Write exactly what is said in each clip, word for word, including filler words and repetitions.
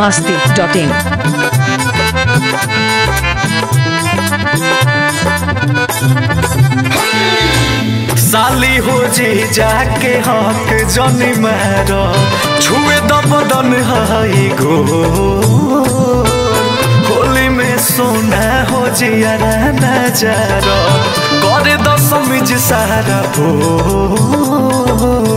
masti dot in. साली हो जी जाके हक जनी मारो छुए दबदन हाई गो होली में सोना हो जियारा नजारो करे दसमिज सारा भोर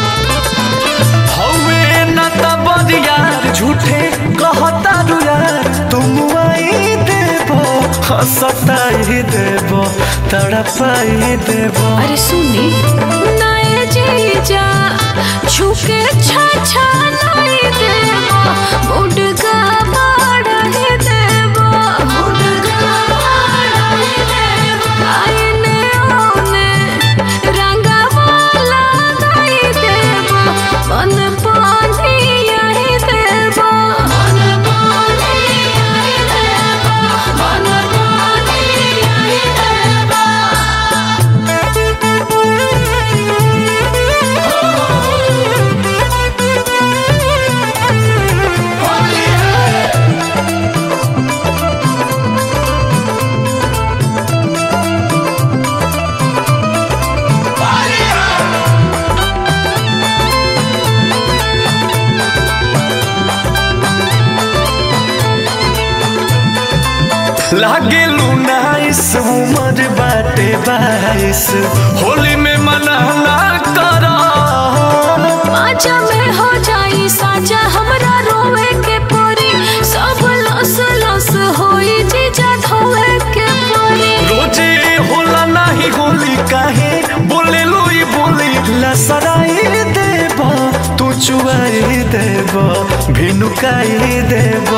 हवे ना तब यार झूठे कहता यार तुम आई देबो हंसताई देबो तड़पाई देबो। अरे सुनी नए जीजा छुके छा छा नहीं देबो मुडगा बढ़ाई देबो मुडगा बढ़ाई देबो आईने ओने रंगा वाला नहीं देबो मन पानी आई देबो मन पानी आई देबो मन पानी आई देबो। लागे लुनाइस उमर बाटे बाईस होली में मना ना करा माचा में हो जाई साजा हमरा रोवे के परी सब लस लस होई जीजा धोवे के परी रोजे होला नहीं होली काहे बोले लोई बोली लसराई देबो तू चुआई देबो भिनुकाई देबो।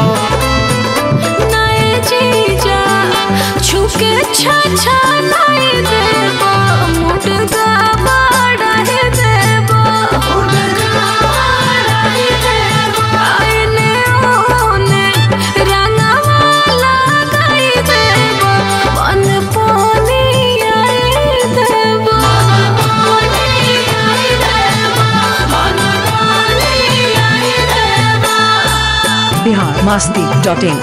जीजा छुके छा छा नहीं देबो मुडगा बढ़ाई देबो मुडगा बढ़ाई देबो आईने ओने रंगा वाला गाई देबो मन पानी आई देबो पानी आई देबो मन पानी आई देबो। Bihar masti dot in.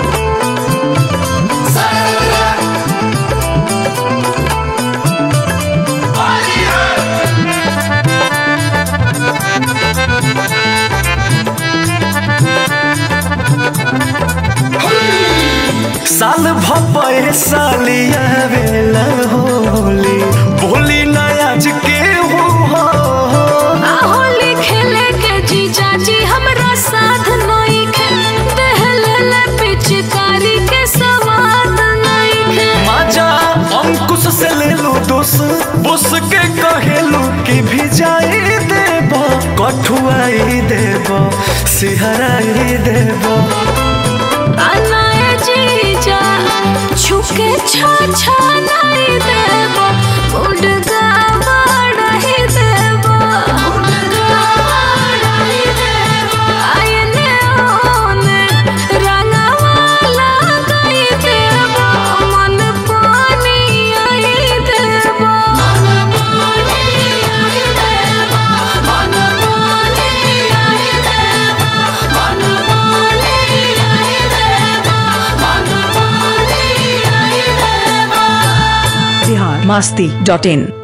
साल भपे सालिया बेला होली बोली नयाज के हो होली खेले के जीजा जी हमरा साथ नहीं खे दहले ले पिचकारी के सवाद नहीं खे माजा अंकुश से ले लो दोस बुस के कहेलू कि भिजाई देबो कठुआई देबो सिहराई देबो। अनाए जीजा छुके छा छा नहीं देबो मुडगा बढ़ाई देबो मुडगा बढ़ाई देबो आईने ओने रंगा वाला गाई देबो मन पानी आई देबो मन पानी आई देबो मन पानी आई देबो मन पानी आई देबो मन पानी आई देबो। Bihar masti dot in.